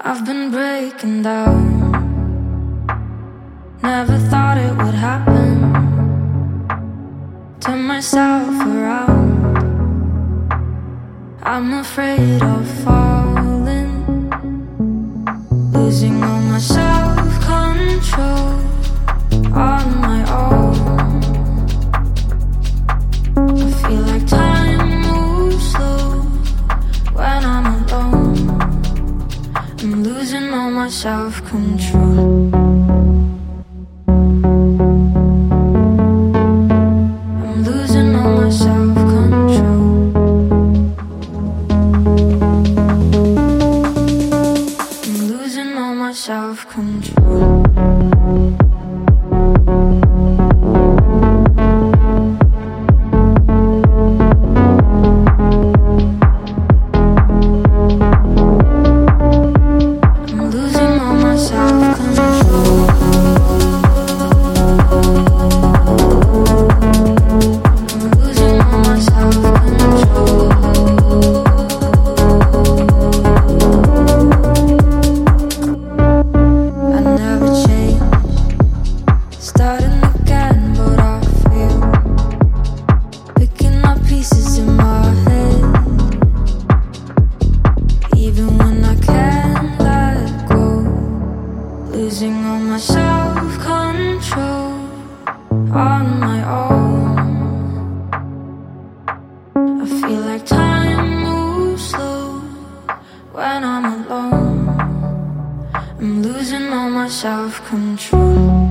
I've been breaking down. Never thought it would happen. Turn myself around. I'm afraid of falling, losing all my self-control on my own. I feel like time moves slow when I'm alone. I'm losing all my self-control. I'm losing all my self-control. I'm losing all my self-control. Losing all my self-control on my own. I feel like time moves slow when I'm alone. I'm losing all my self-control.